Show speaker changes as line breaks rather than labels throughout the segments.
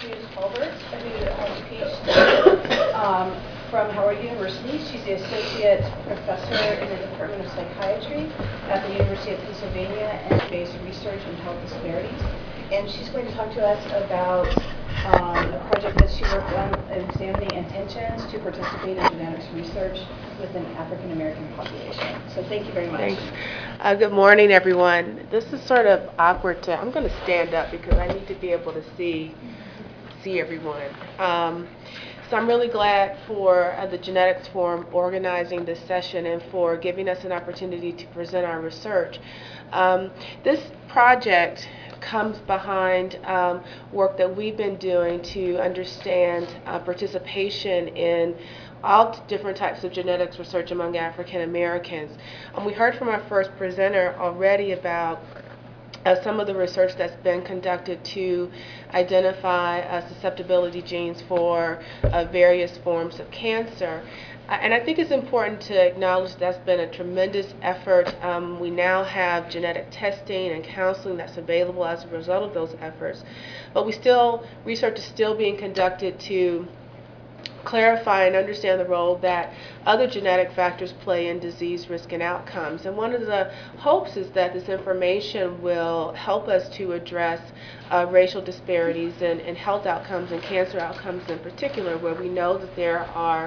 Hughes Hulbert, who has a PhD from Howard University. She's the Associate Professor in the Department of Psychiatry at the University of Pennsylvania and based research on health disparities. And she's going to talk to us about a project that she worked on examining intentions to participate in genetics research with an African American population. So thank you very much.
Thanks. Good morning, everyone. This is sort of awkward I'm going to stand up because I need to be able to see everyone. So I'm really glad for the Genetics Forum organizing this session and for giving us an opportunity to present our research. This project comes behind work that we've been doing to understand participation in all different types of genetics research among African Americans. We heard from our first presenter already about some of the research that's been conducted to identify susceptibility genes for various forms of cancer. And I think it's important to acknowledge that's been a tremendous effort. We now have genetic testing and counseling that's available as a result of those efforts. But research is still being conducted to clarify and understand the role that other genetic factors play in disease risk and outcomes. And one of the hopes is that this information will help us to address racial disparities in health outcomes and cancer outcomes in particular, where we know that there are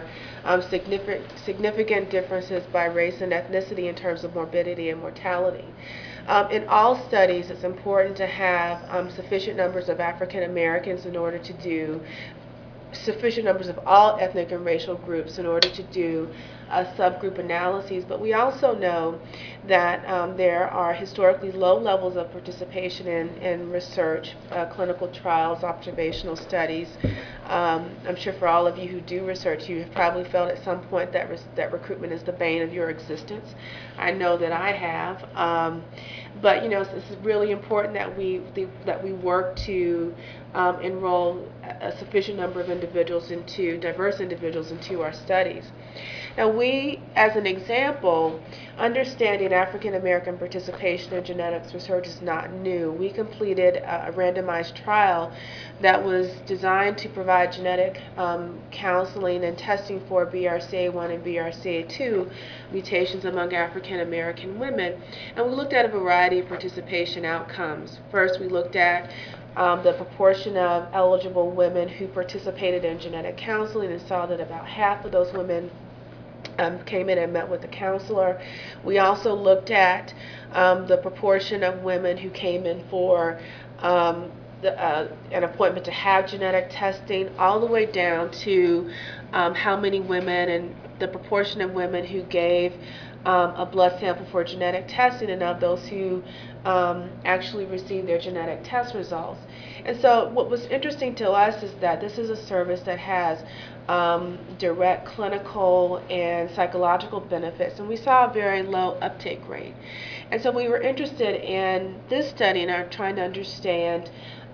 significant differences by race and ethnicity in terms of morbidity and mortality. In all studies, it's important to have sufficient numbers of African Americans in order to do sufficient numbers of all ethnic and racial groups in order to do subgroup analyses. But we also know that there are historically low levels of participation in research, clinical trials, observational studies. I'm sure for all of you who do research, you have probably felt at some point that recruitment is the bane of your existence. I know that I have. But this is really important that we work to enroll a sufficient number of diverse individuals into our studies. Now we, as an example, understanding African American participation in genetics research is not new. We completed a randomized trial that was designed to provide genetic counseling and testing for BRCA1 and BRCA2 mutations among African American women. And we looked at a variety of participation outcomes. First, we looked at the proportion of eligible women who participated in genetic counseling and saw that about half of those women came in and met with a counselor. We also looked at the proportion of women who came in for an appointment to have genetic testing, all the way down to how many women and the proportion of women who gave a blood sample for genetic testing and of those who actually received their genetic test results. And so what was interesting to us is that this is a service that has direct clinical and psychological benefits, and we saw a very low uptake rate. And so we were interested in this study and are trying to understand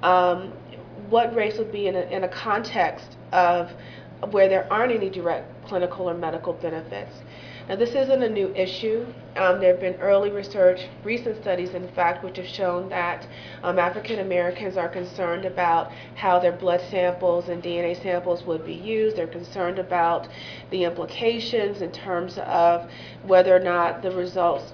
what race would be in a context of where there aren't any direct clinical or medical benefits. Now, this isn't a new issue. There have been early research, recent studies, in fact, which have shown that African Americans are concerned about how their blood samples and DNA samples would be used. They're concerned about the implications in terms of whether or not the results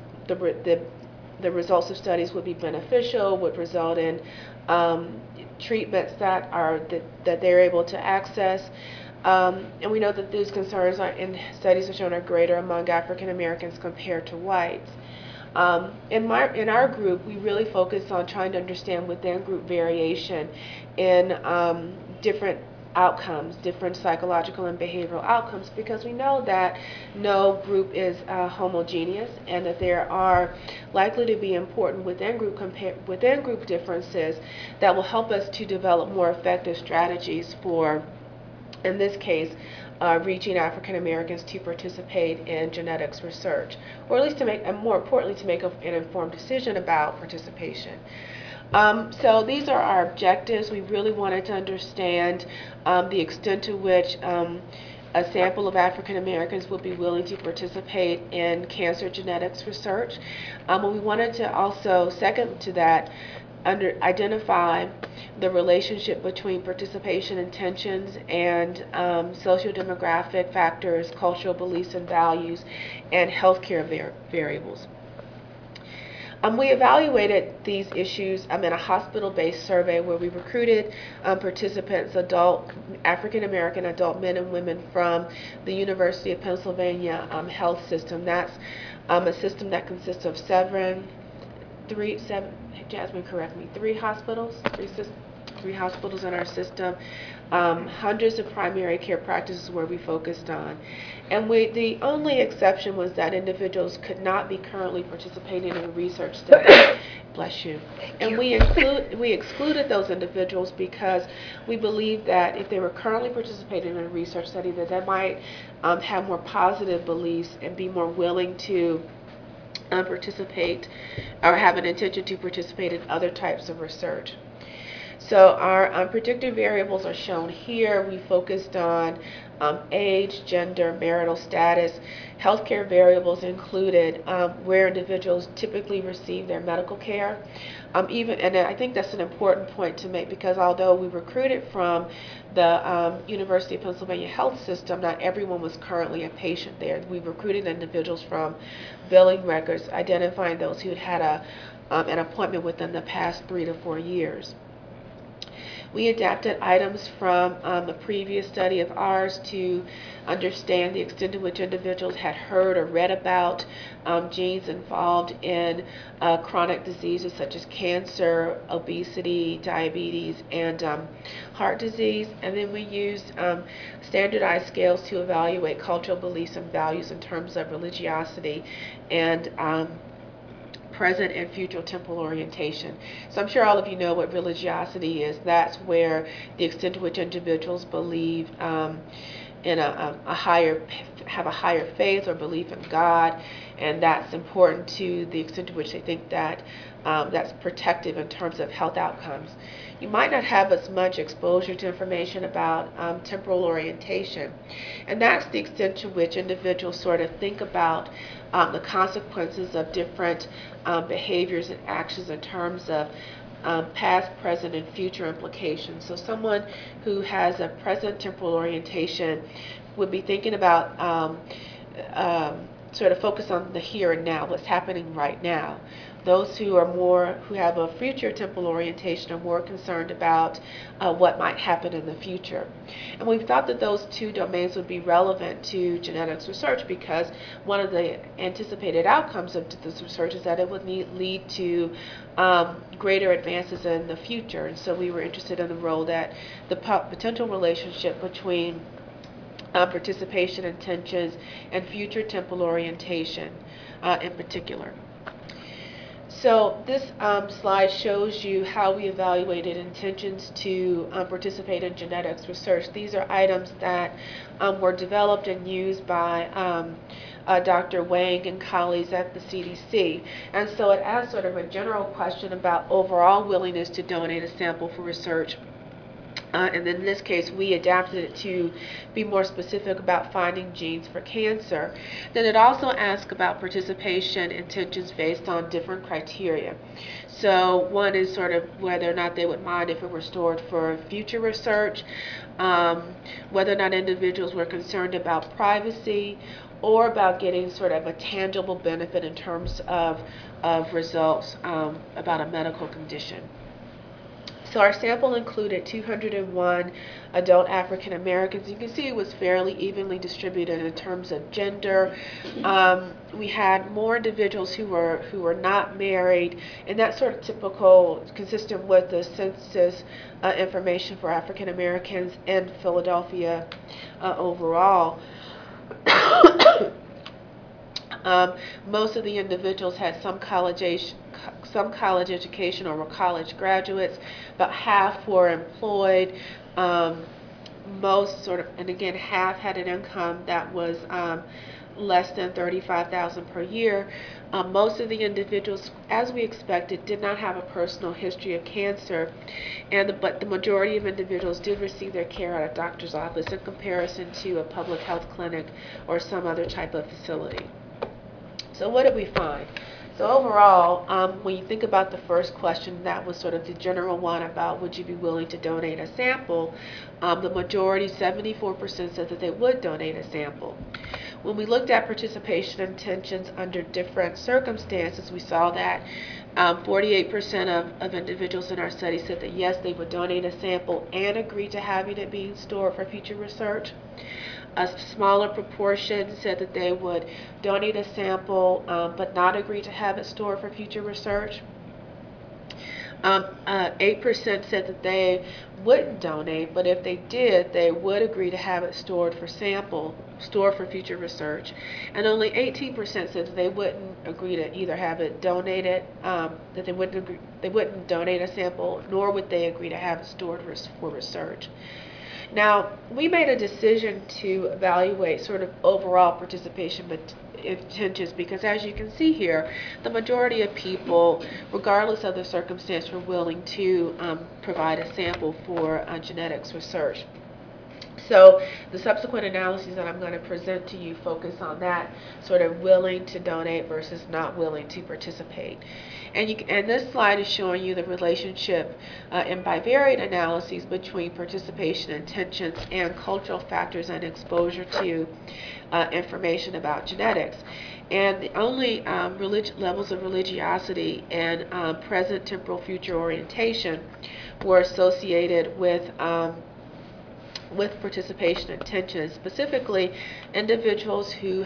of studies would be beneficial, would result in treatments that they're able to access. And we know that these concerns in studies have shown are greater among African Americans compared to whites. In our group, we really focus on trying to understand within group variation in different outcomes, different psychological and behavioral outcomes, because we know that no group is homogeneous and that there are likely to be important within group differences that will help us to develop more effective strategies for, in this case, reaching African Americans to participate in genetics research, or at least to make, and more importantly, to make an informed decision about participation. So these are our objectives. We really wanted to understand the extent to which a sample of African Americans would be willing to participate in cancer genetics research. And we wanted to also, second to that, identify the relationship between participation intentions and socio-demographic factors, cultural beliefs and values, and healthcare variables. We evaluated these issues in a hospital-based survey where we recruited participants, African American adult men and women from the University of Pennsylvania health system. That's a system that consists of Jasmine, correct me, three hospitals in our system, hundreds of primary care practices where we focused on. And the only exception was that individuals could not be currently participating in a research study. Bless you. And we excluded those individuals because we believed that if they were currently participating in a research study, that they might have more positive beliefs and be more willing to participate or have an intention to participate in other types of research. So our predictive variables are shown here. We focused on age, gender, marital status. Healthcare variables included where individuals typically receive their medical care. And I think that's an important point to make, because although we recruited from the University of Pennsylvania health system, not everyone was currently a patient there. We recruited individuals from billing records, identifying those who had an appointment within the past 3 to 4 years. We adapted items from a previous study of ours to understand the extent to which individuals had heard or read about genes involved in chronic diseases such as cancer, obesity, diabetes, and heart disease. And then we used standardized scales to evaluate cultural beliefs and values in terms of religiosity and present and future temporal orientation. So I'm sure all of you know what religiosity is. That's where the extent to which individuals believe in have a higher faith or belief in God, and that's important to the extent to which they think that that's protective in terms of health outcomes. You might not have as much exposure to information about temporal orientation, and that's the extent to which individuals sort of think about the consequences of different behaviors and actions in terms of past, present, and future implications. So someone who has a present temporal orientation would be thinking about sort of focus on the here and now, what's happening right now. Those who have a future temporal orientation are more concerned about what might happen in the future. And we thought that those two domains would be relevant to genetics research, because one of the anticipated outcomes of this research is that it would lead to greater advances in the future. And so we were interested in the role that the potential relationship between participation intentions and future temporal orientation in particular. So this slide shows you how we evaluated intentions to participate in genetics research. These are items that were developed and used by Dr. Wang and colleagues at the CDC. And so it asks sort of a general question about overall willingness to donate a sample for research. And in this case, we adapted it to be more specific about finding genes for cancer. Then it also asks about participation intentions based on different criteria. So one is sort of whether or not they would mind if it were stored for future research, whether or not individuals were concerned about privacy, or about getting sort of a tangible benefit in terms of results about a medical condition. So our sample included 201 adult African Americans. You can see it was fairly evenly distributed in terms of gender. We had more individuals who were not married, and that's sort of typical, consistent with the census information for African Americans in Philadelphia overall. Most of the individuals had some college education or were college graduates. About half were employed. Most and again, half had an income that was less than $35,000 per year. Most of the individuals, as we expected, did not have a personal history of cancer, but the majority of individuals did receive their care at a doctor's office in comparison to a public health clinic or some other type of facility. So what did we find? So overall, when you think about the first question, that was sort of the general one about would you be willing to donate a sample, the majority, 74%, said that they would donate a sample. When we looked at participation intentions under different circumstances, we saw that 48% of individuals in our study said that yes, they would donate a sample and agree to having it being stored for future research. A smaller proportion said that they would donate a sample but not agree to have it stored for future research. 8% said that they wouldn't donate, but if they did, they would agree to have it stored for future research. And only 18% said that they wouldn't agree to either have it donated, that they wouldn't donate a sample, nor would they agree to have it stored for research. Now, we made a decision to evaluate sort of overall participation intentions because, as you can see here, the majority of people, regardless of the circumstance, were willing to provide a sample for genetics research. So the subsequent analyses that I'm going to present to you focus on that sort of willing to donate versus not willing to participate. And this slide is showing you the relationship in bivariate analyses between participation intentions and cultural factors and exposure to information about genetics. And the only levels of religiosity and present temporal future orientation were associated with participation intentions, specifically individuals who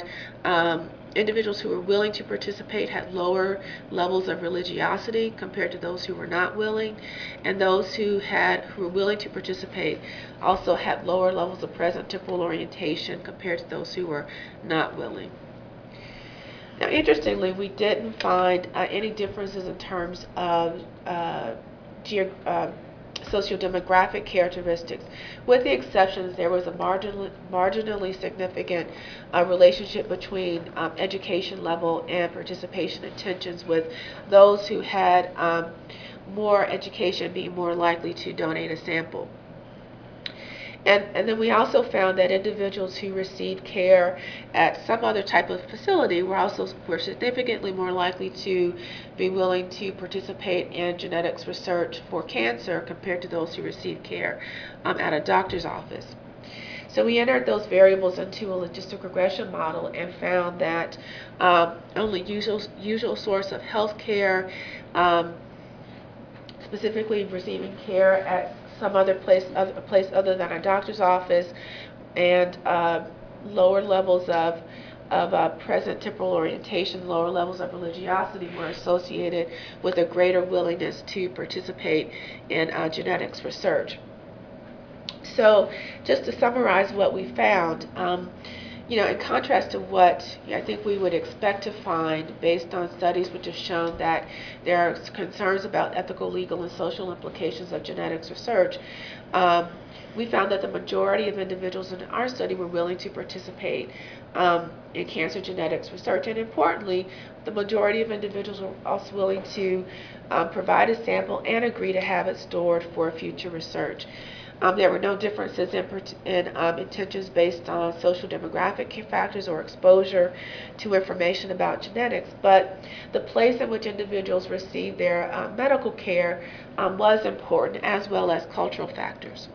were willing to participate had lower levels of religiosity compared to those who were not willing, and those who were willing to participate also had lower levels of present temporal orientation compared to those who were not willing. Now, interestingly, we didn't find any differences in terms of sociodemographic characteristics, with the exceptions there was a marginally significant relationship between education level and participation intentions, with those who had more education being more likely to donate a sample. And then we also found that individuals who received care at some other type of facility were significantly more likely to be willing to participate in genetics research for cancer compared to those who received care at a doctor's office. So we entered those variables into a logistic regression model and found that only usual source of health care, specifically receiving care at some other place other than a doctor's office, and lower levels of present temporal orientation, lower levels of religiosity were associated with a greater willingness to participate in genetics research. So just to summarize what we found, in contrast to what I think we would expect to find based on studies which have shown that there are concerns about ethical, legal, and social implications of genetics research, we found that the majority of individuals in our study were willing to participate in cancer genetics research. And importantly, the majority of individuals were also willing to provide a sample and agree to have it stored for future research. There were no differences in intentions based on social demographic factors or exposure to information about genetics, but the place in which individuals received their medical care was important, as well as cultural factors.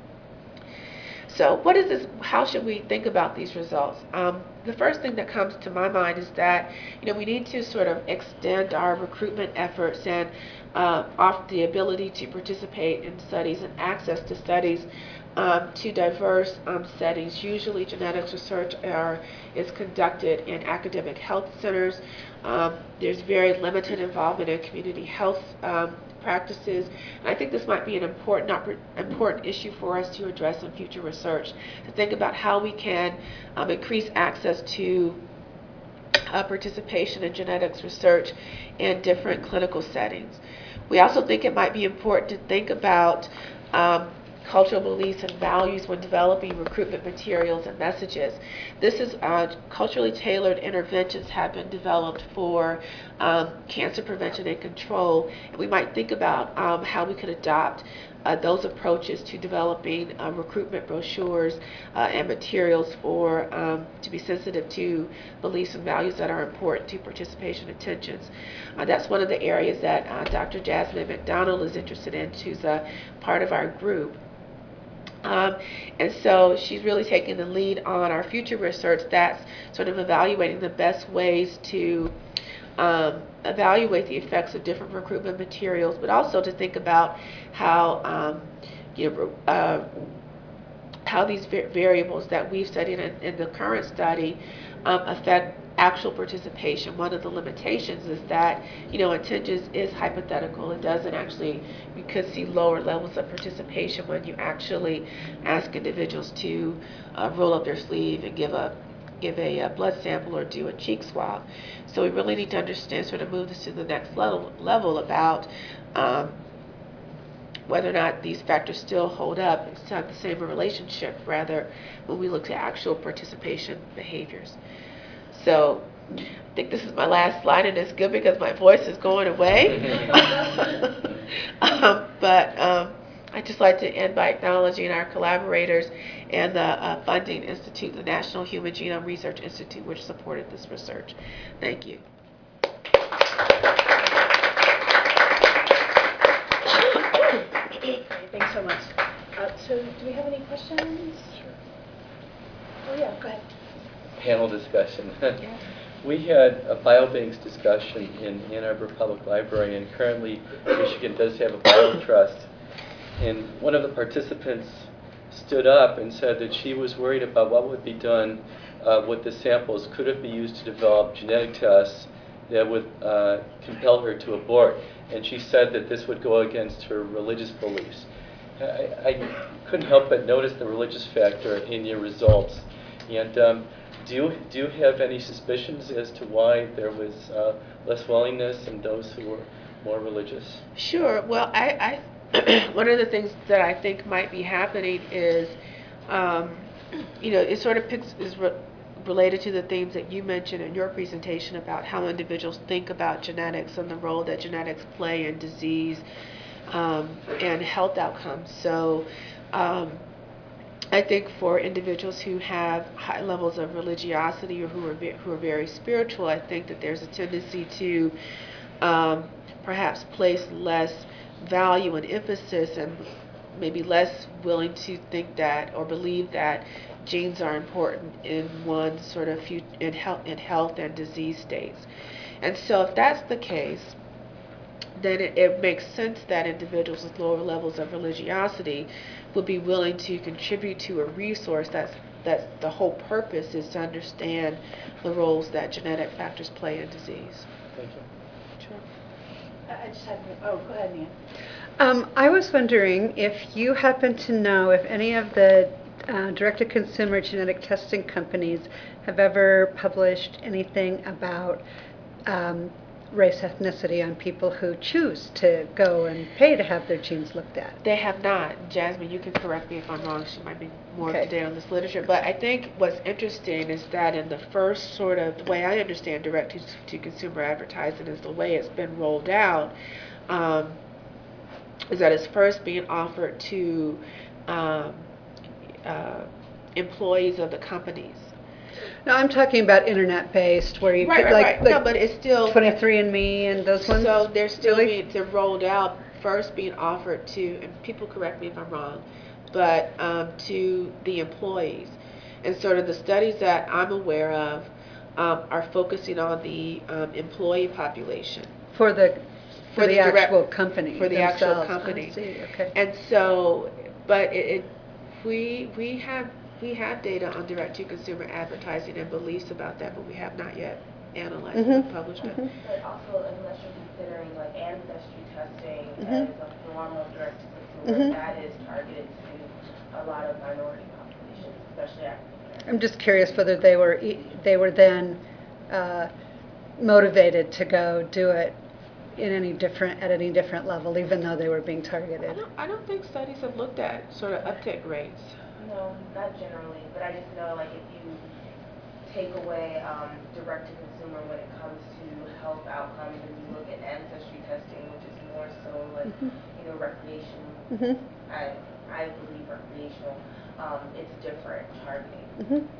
So how should we think about these results? The first thing that comes to my mind is that we need to sort of extend our recruitment efforts and offer the ability to participate in studies and access to studies to diverse settings. Usually genetics research is conducted in academic health centers. There's very limited involvement in community health practices. And I think this might be an important issue for us to address in future research, to think about how we can increase access to participation in genetics research in different clinical settings. We also think it might be important to think about cultural beliefs and values when developing recruitment materials and messages. This is culturally tailored interventions have been developed for cancer prevention and control. And we might think about how we could adopt those approaches to developing recruitment brochures and materials for to be sensitive to beliefs and values that are important to participation intentions. That's one of the areas that Dr. Jasmine McDonald is interested in. She's a part of our group. And so she's really taking the lead on our future research that's sort of evaluating the best ways to evaluate the effects of different recruitment materials, but also to think about how how these variables that we've studied in the current study affect actual participation. One of the limitations is that, intentions is hypothetical. It doesn't actually, you could see lower levels of participation when you actually ask individuals to roll up their sleeve and give a blood sample or do a cheek swab. So we really need to understand, sort of move this to the next level about whether or not these factors still hold up and have the same relationship, rather, when we look at actual participation behaviors. So I think this is my last slide, and it's good because my voice is going away. But I'd just like to end by acknowledging our collaborators and the Funding Institute, the National Human Genome Research Institute, which supported this research. Thank you.
Thanks so much. So do we have any questions?
Sure.
Oh yeah, go ahead.
Panel discussion.
Yes.
We had a biobanks discussion in Ann Arbor Public Library, and currently Michigan does have a biotrust. And one of the participants stood up and said that she was worried about what would be done with the samples. Could it be used to develop genetic tests that would compel her to abort? And she said that this would go against her religious beliefs. I couldn't help but notice the religious factor in your results. And do you have any suspicions as to why there was less willingness in those who were more religious?
Sure. Well, I one of the things that I think might be happening is, it sort of related to the themes that you mentioned in your presentation about how individuals think about genetics and the role that genetics play in disease and health outcomes. So I think for individuals who have high levels of religiosity or who are very spiritual, I think that there's a tendency to perhaps place less value and emphasis, and maybe less willing to think that or believe that genes are important in one's sort of in health and disease states. And so if that's the case, then it makes sense that individuals with lower levels of religiosity would be willing to contribute to a resource that's the whole purpose is to understand the roles that genetic factors play in disease.
Thank you.
Sure.
I just had, go ahead, Nia.
I was wondering if you happen to know if any of the direct-to-consumer genetic testing companies have ever published anything about race, ethnicity on people who choose to go and pay to have their genes looked at.
They have not. Jasmine, you can correct me if I'm wrong. She might be more
Okay.
up to date on this literature. But I think what's interesting is that in the first sort of, the way I understand direct-to-consumer advertising is the way it's been rolled out, is that it's first being offered to employees of the companies.
No, I'm talking about internet-based, where you could, like
No, but it's still
23andMe and those ones.
So they're still
Really?
they're rolled out, first being offered to, and people correct me if I'm wrong, but to the employees. And sort of the studies that I'm aware of are focusing on the employee population.
For the
direct-
actual company.
for the actual
themselves.
company.
I see. Okay.
And so, but we have data on direct-to-consumer advertising and beliefs about that, but we have not yet analyzed it and published it.
But also, unless you're considering like ancestry testing as a form of direct-to-consumer, that is targeted to a lot of minority populations, especially African Americans.
I'm just curious whether they were then motivated to go do it in any different, at any different level, even though they were being targeted?
I don't think studies have looked at sort of uptake rates.
No, not generally, but I just know like if you take away direct to consumer when it comes to health outcomes and you look at ancestry testing, which is more so like, recreational, I believe recreational, it's different targeting.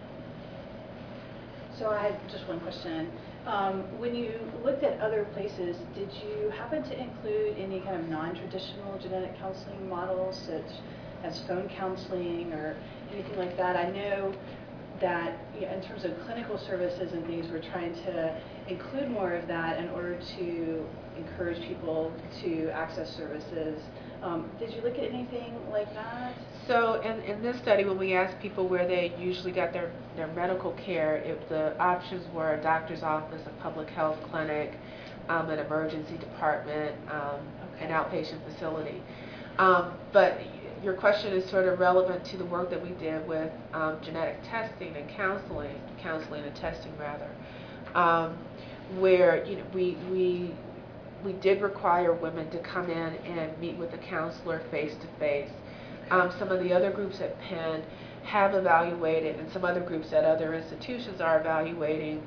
So I had just one question. When you looked at other places, did you happen to include any kind of non-traditional genetic counseling models, such as phone counseling or anything like that? I know that in terms of clinical services and things, we're trying to include more of that in order to encourage people to access services. Did you look at anything like that?
So in this study, when we asked people where they usually got their medical care, the options were a doctor's office, a public health clinic, an emergency department, an outpatient facility. But your question is sort of relevant to the work that we did with genetic testing and counseling and testing rather, where we did require women to come in and meet with a counselor face to face. Some of the other groups at Penn have evaluated, and some other groups at other institutions are evaluating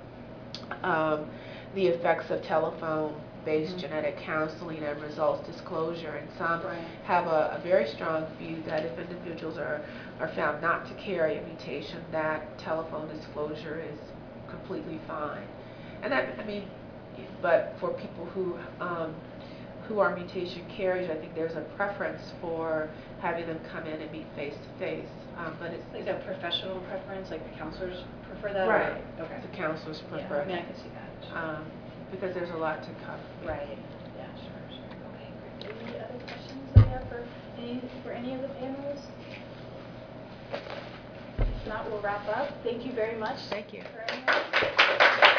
the effects of telephone-based genetic counseling and results disclosure. And some have a very strong view that if individuals are found not to carry a mutation, that telephone disclosure is completely fine. And that, I mean, but for people who are mutation carriers, I think there's a preference for having them come in and meet face to face. But it's
like a professional preference, like the counselors prefer that?
Right.
Okay.
The counselors prefer.
Yeah, I mean, I can see that.
Because there's a lot to cover.
Right. Yeah, sure. Okay, great. Any other questions that we have for any of the panels? If not, we'll wrap up. Thank you very much.
Thank you.
For anyone.